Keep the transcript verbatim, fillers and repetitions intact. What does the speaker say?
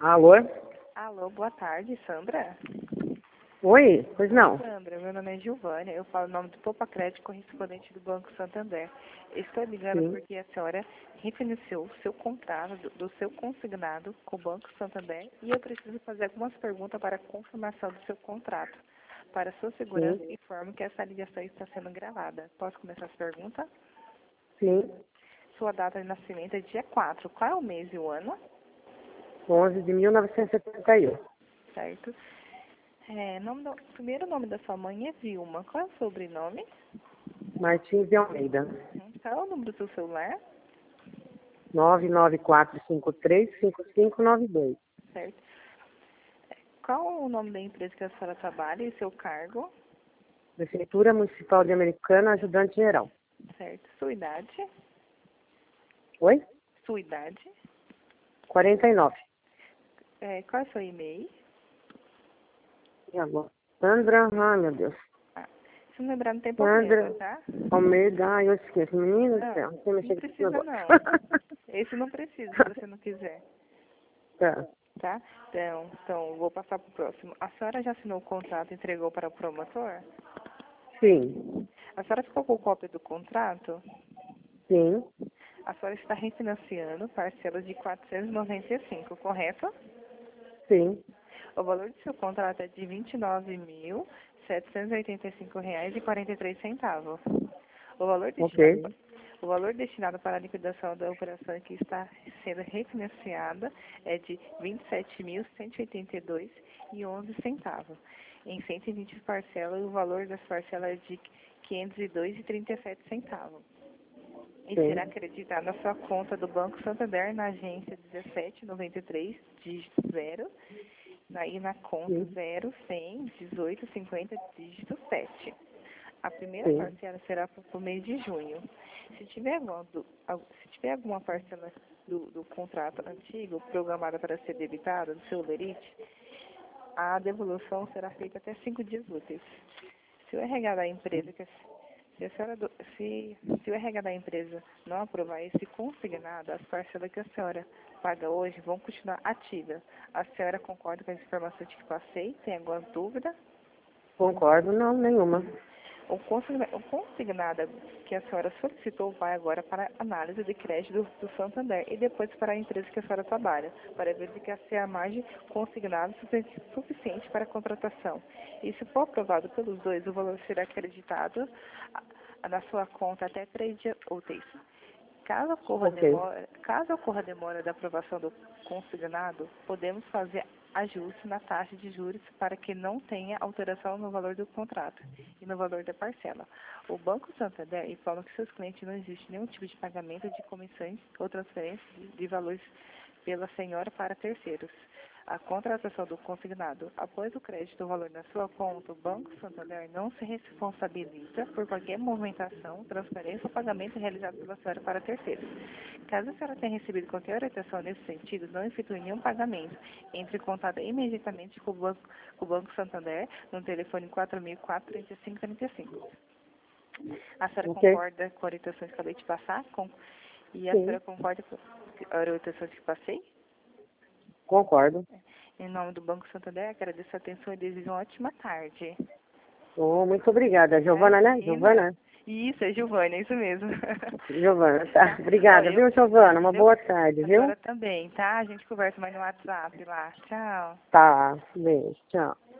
Alô? Alô, boa tarde, Sandra? Oi? Pois não. Sandra, meu nome é Giovânia, eu falo o nome do Poupa Crédito, correspondente do Banco Santander. Estou ligando Sim. porque a senhora refinanciou o seu contrato do, do seu consignado com o Banco Santander e eu preciso fazer algumas perguntas para a confirmação do seu contrato. Para sua segurança, Sim. informo que essa ligação está sendo gravada. Posso começar as perguntas? Sim. Sua data de nascimento é dia quatro. Qual é o mês e o ano? onze de mil novecentos e setenta e um. Certo? É, nome do, o primeiro nome da sua mãe é Vilma. Qual é o sobrenome? Martins de Almeida. Uhum. Qual é o número do seu celular? nove nove quatro cinco três cinco cinco nove dois. Certo. Qual o nome da empresa que a senhora trabalha e seu cargo? Prefeitura Municipal de Americana, ajudante geral. Certo. Sua idade? Oi? Sua idade? quarenta e nove. É, qual é o seu e-mail? E agora? Sandra, ai meu Deus. Ah, se não lembrar, não tem Sandra problema, tá? Almeida, ai eu esqueço. Menino do Não, céu, você mexer não com esse precisa negócio. não. Esse não precisa, se você não quiser, Tá. tá? Então, então, vou passar para o próximo. A senhora já assinou o contrato e entregou para o promotor? Sim. A senhora ficou com cópia do contrato? Sim. A senhora está refinanciando parcelas de quatrocentos e noventa e cinco, correto? Sim. O valor do seu contrato é de vinte e nove mil, setecentos e oitenta e cinco reais e quarenta e três centavos. O valor destinado, Ok. o valor destinado para a liquidação da operação que está sendo refinanciada é de vinte e sete mil, cento e oitenta e dois reais e onze centavos. Em cento e vinte parcelas, o valor das parcelas é de quinhentos e dois reais e trinta e sete centavos. E Sim. será acreditado na sua conta do Banco Santander na agência dezessete noventa e três, dígito zero, aí na conta Sim. zero cem dezoito cinquenta, dígito sete. A primeira Sim. parcela será para o mês de junho. Se tiver, alguma, do- al- se tiver alguma parcela do, do contrato antigo programada para ser debitada do seu lerite, a devolução será feita até cinco dias úteis. Se o R H da empresa, que a- se, a senhora do- se, se o R H da empresa não aprovar esse consignado, as parcelas que a senhora paga hoje vão continuar ativas. A senhora concorda com as informações que passei? Tem alguma dúvida? Concordo, não, nenhuma. O consigna- o consignado que a senhora solicitou vai agora para análise de crédito do, do Santander e depois para a empresa que a senhora trabalha, para verificar se a margem consignada é sufici- suficiente para a contratação. E se for aprovado pelos dois, o valor será acreditado a- na sua conta até três dias úteis. Caso ocorra Ok. demora, caso ocorra demora da aprovação do consignado, podemos fazer ajuste na taxa de juros para que não tenha alteração no valor do contrato e no valor da parcela. O Banco Santander informa que seus clientes não existe nenhum tipo de pagamento de comissões ou transferência de, de valores pela senhora para terceiros. A contratação do consignado. Após o crédito do valor na sua conta, o Banco Santander não se responsabiliza por qualquer movimentação, transferência ou pagamento realizado pela senhora para terceiros. Caso a senhora tenha recebido qualquer orientação nesse sentido, não efetue nenhum pagamento. Entre em contato imediatamente com o Banco, com o Banco Santander no telefone quatro mil e quatro, trinta e cinco, trinta e cinco. A senhora Ok. concorda com a orientação que acabei de passar? Com, e a Sim. senhora concorda com a orientação que passei? Concordo. Em nome do Banco Santander, agradeço a atenção e desejo uma ótima tarde. Oh, muito obrigada. Giovana, né? Imagina. Giovana? Isso, é Giovânia, é isso mesmo. Giovana, tá. Tá? Ó, Obrigada, eu, viu, Giovana? Uma eu, boa tarde, a viu? senhora também, tá? A gente conversa mais no WhatsApp lá. Tchau. Tá. Beijo. Tchau.